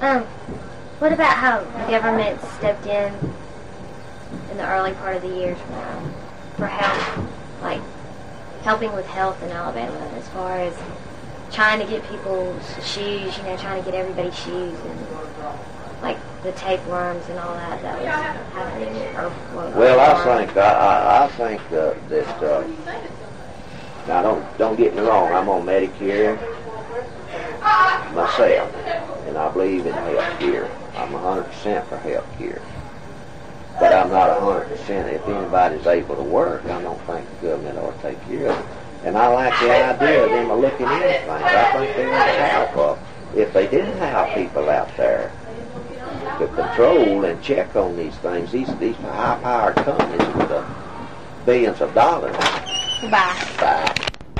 Um, what about how the government stepped in the early part of the year for help, like helping with health in Alabama, as far as trying to get people's shoes, trying to get everybody's shoes, and like the tapeworms and all that was happening? Well, I think that now don't get me wrong, I'm on Medicare myself, and I believe in health care. I'm 100% for health care. But I'm not 100%. If anybody's able to work, I don't think the government ought to take care of it. And I like the idea of them looking into things. I think they ought to help. If they didn't have people out there to control and check on these things, these high-powered companies with billions of dollars. Bye.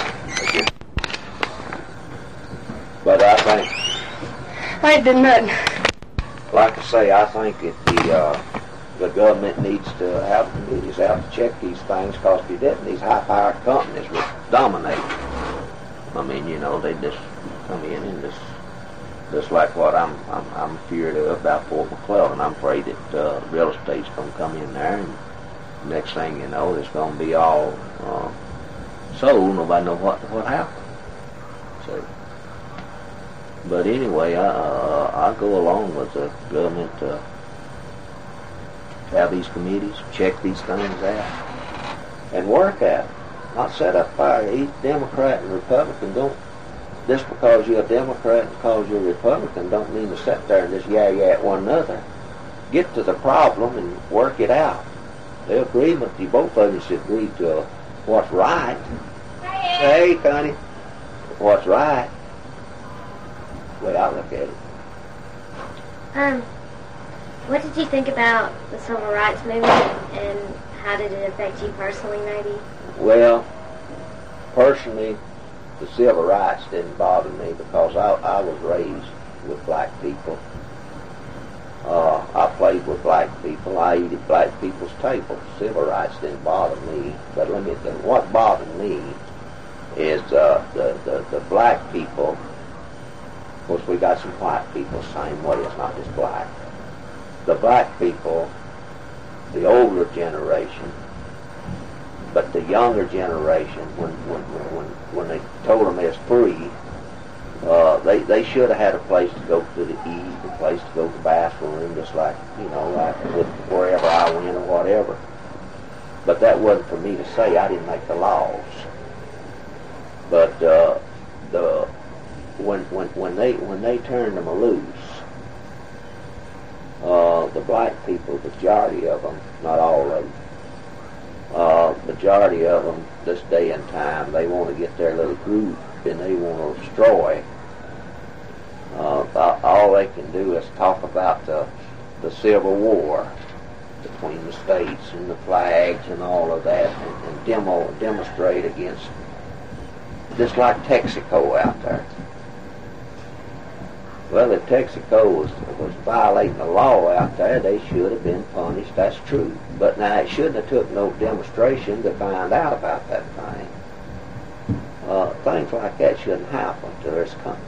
But I think... I ain't done nothing. Like I say, I think that the government needs to have committees out to check these things, because if you didn't, these high-powered companies would dominate. I mean, they just come in and just like what I'm feared of about Fort McClellan. I'm afraid that real estate's going to come in there, and next thing you know, it's going to be all sold. Nobody knows what happened. So, but anyway, I go along with the government to have these committees, check these things out, and work at it. Not set up by each Democrat and Republican. Don't, just because you're a Democrat and because you're a Republican, don't mean to sit there and just yah-yah at one another. Get to the problem and work it out. The agreement, both of you should agree to what's right. Hey, Connie. What's right. The way I look at it. What did you think about the Civil Rights Movement, and how did it affect you personally, maybe? Well, personally, the civil rights didn't bother me because I was raised with black people. I played with black people. I ate at black people's tables. Civil rights didn't bother me. But what bothered me is the black people. Of course, we got some white people same way. It's not just black. The black people, the older generation, but the younger generation, when they told them it's free, they should have had a place to go to eat, a place to go to the bathroom, just like wherever I went or whatever. But that wasn't for me to say. I didn't make the laws. But when they turned them loose, the black people, majority of them, not all of them, majority of them, this day and time, they want to get their little group and they want to destroy. All they can do is talk about the Civil War between the states and the flags and all of that, and demonstrate against, just like Texaco out there. Well, if Texaco was violating the law out there, they should have been punished. That's true. But now it shouldn't have took no demonstration to find out about that thing. Things like that shouldn't happen to this country,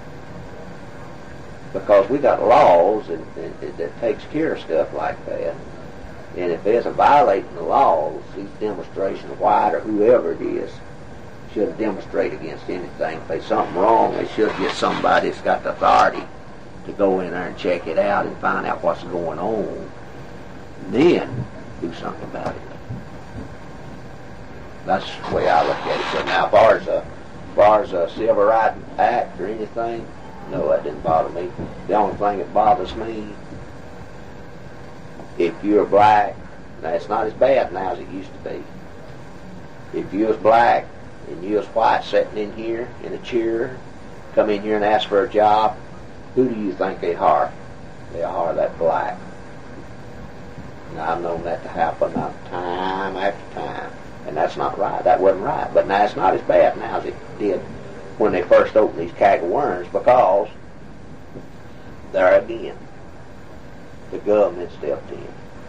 because we got laws that takes care of stuff like that. And if there's a violating the laws, these demonstrations, white or whoever it is, should demonstrate against anything. If there's something wrong, they should get somebody that's got the authority to go in there and check it out and find out what's going on, and then do something about it. That's the way I look at it. So now, as far as a Civil Rights Act or anything, no, that didn't bother me. The only thing that bothers me, if you're black, now it's not as bad now as it used to be. If you was black and you was white sitting in here in a chair, come in here and ask for a job, who do you think they hire? They hire that black. Now, I've known that to happen time after time, and that's not right. That wasn't right. But now it's not as bad now as it did when they first opened these keg of worms, because there again, the government stepped in,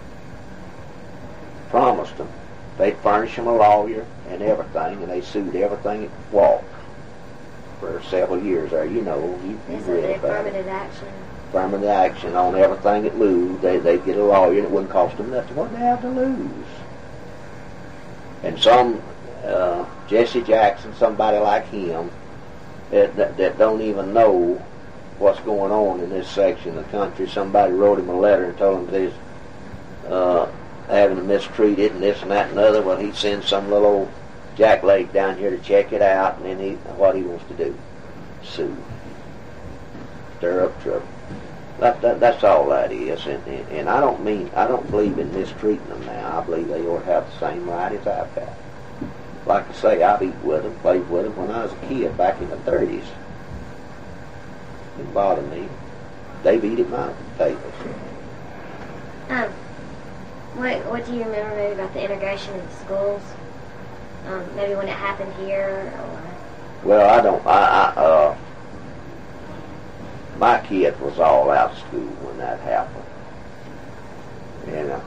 promised them they'd furnish them a lawyer and everything, and they sued everything that walked. for several years there. You know, you This is read the about it. affirmative action. Affirmative action on everything that moved. They'd get a lawyer and it wouldn't cost them nothing. What they have to lose? And some, Jesse Jackson, somebody like him, that don't even know what's going on in this section of the country. Somebody wrote him a letter and told him that he's having to mistreated and this and that and other. Well, he sends some little old jackleg down here to check it out, and then what he wants to do, sue, stir up trouble. That's all that is, and I don't believe in mistreating them now. I believe they ought to have the same right as I've got. Like I say, I've eaten with them, played with them when I was a kid back in the 30s. Didn't bother me. They've eaten my potatoes. What do you remember maybe about the integration of the schools? Maybe when it happened here, or... Well, I don't. My kid was all out of school when that happened, and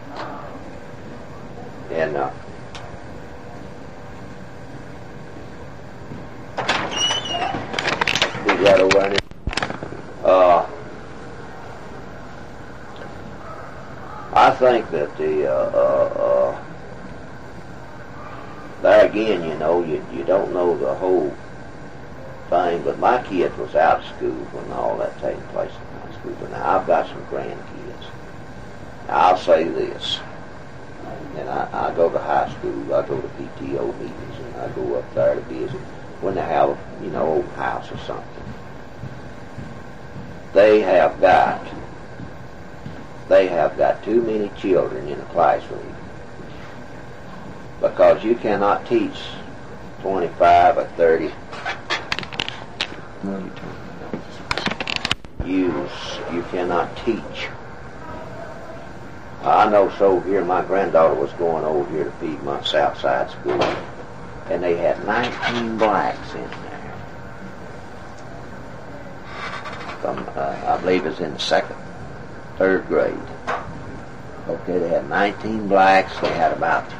we got to run it. I think that there again, you know, you don't know the whole thing, but my kid was out of school when all that taking place in high school. But now I've got some grandkids. Now, I'll say this, and I go to high school, I go to PTO meetings, and I go up there to visit when they have, you know, old house or something. They have got too many children in a classroom, because you cannot teach 25 or 30. You cannot teach. I know so here, my granddaughter was going over here to Piedmont Southside School, and they had 19 blacks in there. I believe it was in the third grade. Okay, they had 19 blacks. They had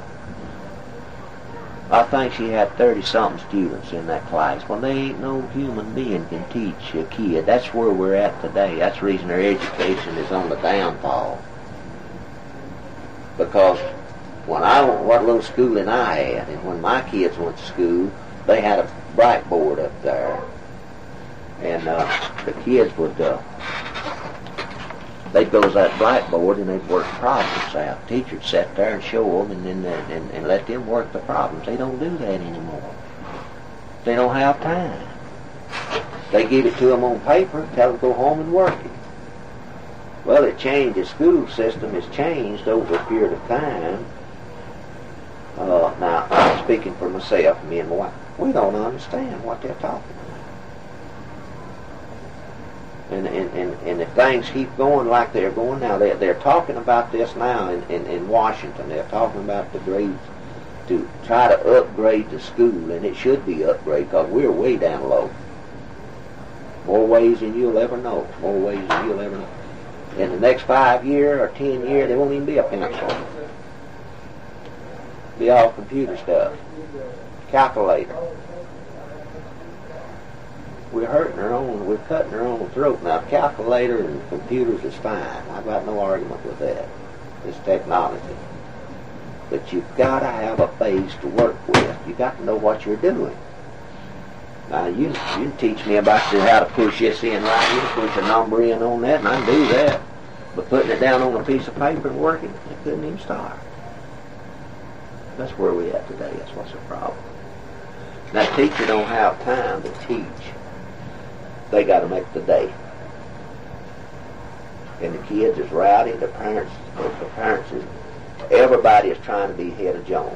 I think she had 30-something students in that class. Well, they ain't no human being can teach a kid. That's where we're at today. That's the reason our education is on the downfall. Because what little schooling I had, and when my kids went to school, they had a blackboard up there. And the kids would, they'd go to that blackboard and they'd work problems out. The teacher'd sit there and show them and let them work the problems. They don't do that anymore. They don't have time. They give it to them on paper, tell them to go home and work it. Well, it changed. The school system has changed over a period of time. Now, I'm speaking for myself, me and my wife. We don't understand what they're talking about. And if things keep going like they're going now, they're talking about this now in Washington. They're talking about the grades, to try to upgrade the school, and it should be upgraded because we're way down low. More ways than you'll ever know. More ways than you'll ever know. In the next 5 years or 10 years, there won't even be a pencil. Be all computer stuff. Calculator. We're hurting our own, we're cutting our own throat. Now, calculator and computers is fine. I've got no argument with that. It's technology. But you've got to have a base to work with. You've got to know what you're doing. Now, you can teach me about how to push this in right here, push a number in on that, and I can do that. But putting it down on a piece of paper and working, I couldn't even start. That's where we're at today. That's what's the problem. Now, teacher don't have time to teach. They got to make the day. And the kids is rowdy. The parents is, everybody is trying to be head of Jones.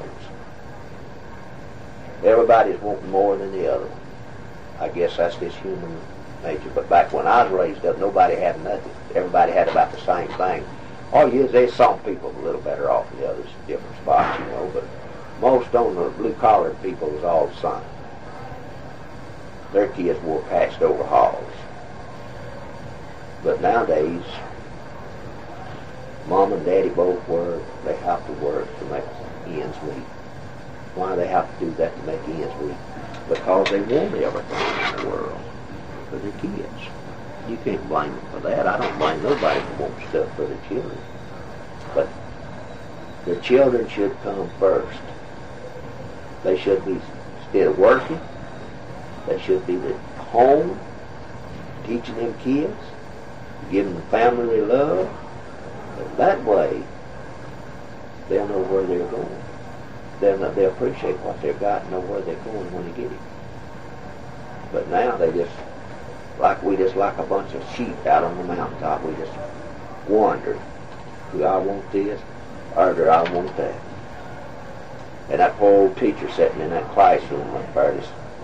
Everybody is wanting more than the other one. I guess that's just human nature. But back when I was raised up, nobody had nothing. Everybody had about the same thing. Oh, yes, there's some people a little better off than the others in different spots, you know. But most on the blue-collar people was all the same. Their kids wore patched overalls. But nowadays, Mom and Daddy both work. They have to work to make ends meet. Why do they have to do that to make ends meet? because they want everything in the world for their kids. You can't blame them for that. I don't blame nobody for wanting stuff for their children. But the children should come first. They should be still working. They should be at home, teaching them kids, giving them family they love. And that way, they'll know where they're going. They'll appreciate what they've got and know where they're going when they get it. But now they just like a bunch of sheep out on the mountaintop. We just wander. Do I want this or do I want that? And that poor old teacher sitting in that classroom up there,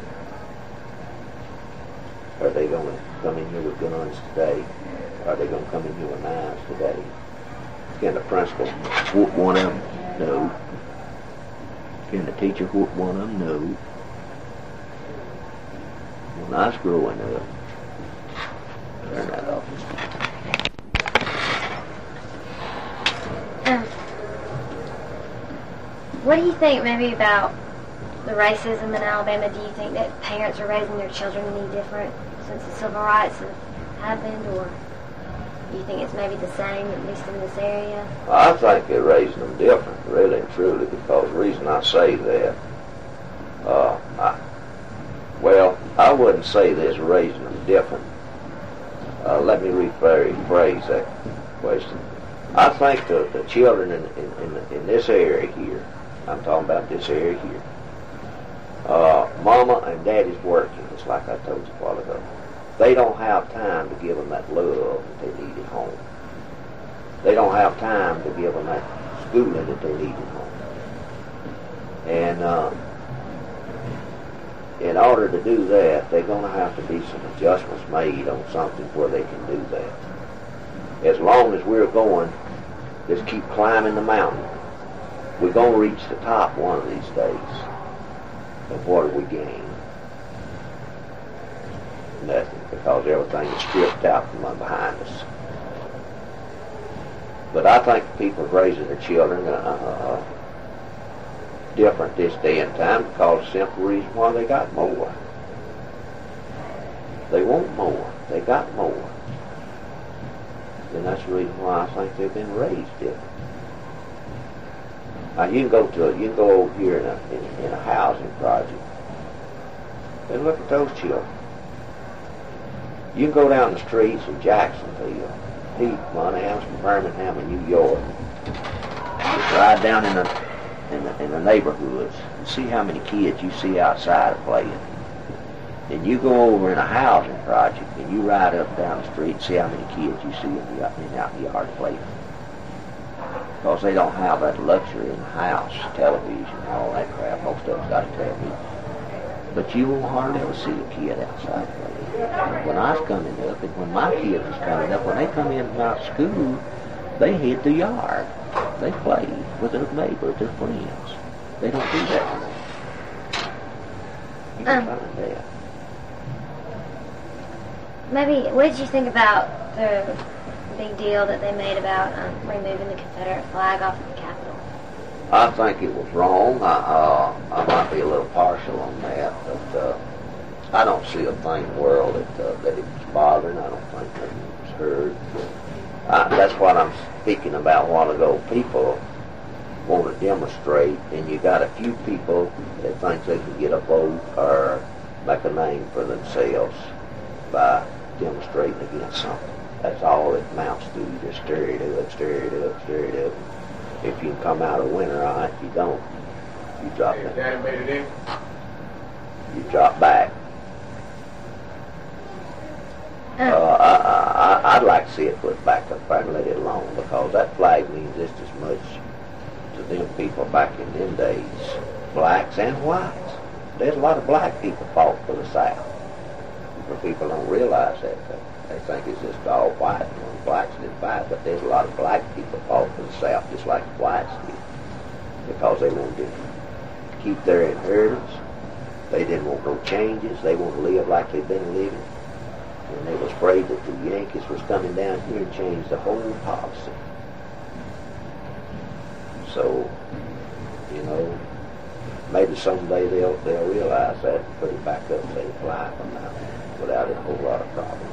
are they going to come in here with guns today? Are they going to come in here with knives today? Can the principal whoop one of them? No. Can the teacher whoop one of them? No. When I was growing up, turn that off. What do you think maybe about the racism in Alabama? Do you think that parents are raising their children any different since the civil rights have happened, or do you think it's maybe the same, at least in this area? I think they're raising them different, really and truly, because the reason I say that, I wouldn't say they're raising them different. Let me rephrase that question. I think the children in this area here, I'm talking about this area here, Mama and Daddy's working, just like I told you a while ago. They don't have time to give them that love that they need at home. They don't have time to give them that schooling that they need at home. And in order to do that, they're going to have to be some adjustments made on something where they can do that. As long as we're going, just keep climbing the mountain, we're going to reach the top one of these days. And what do we gain? Nothing, because everything is stripped out from behind us. But I think people raising their children different this day and time because of the simple reason why they got more. They want more. They got more. And that's the reason why I think they've been raised different. Now you can go over here in a housing project and look at those children. You can go down the streets in Jacksonville, Heath, Montana, Birmingham, and New York. Just ride down in the neighborhoods and see how many kids you see outside playing. And you go over in a housing project and you ride up and down the street and see how many kids you see in the yard playing. Because they don't have that luxury in the house, television and all that crap. Most of them's got a television. But you won't hardly ever see a kid outside playing. When I was coming up, and when my kids was coming up, when they come in from out of school, they hit the yard. They played with their neighbors, their friends. They don't do that anymore. You can find that. Maybe, what did you think about the big deal that they made about removing the Confederate flag off of the Capitol? I think it was wrong. I might be a little partial on that, but I don't see a thing in the world that it was bothering. I don't think that it was heard. That's what I'm speaking about a while ago. People want to demonstrate, and you got a few people that think they can get a vote or make a name for themselves by demonstrating against something. That's all it amounts to. You just stir it up, stir it up, stir it up. If you can come out a winner on it, if you don't, you drop it. Daddy made it in. You drop back. I'd like to see it put back up there and let it alone, because that flag means just as much to them people back in them days, blacks and whites. There's a lot of black people fought for the South. But people don't realize that. They think it's just all white and blacks didn't fight, but there's a lot of black people fought for the South just like the whites did, because they wanted to keep their inheritance. They didn't want no changes. They wanted to live like they'd been living. And they was afraid that the Yankees was coming down here and change the whole policy. So, maybe someday they'll realize that and put it back up and let it fly from now without a whole lot of problems.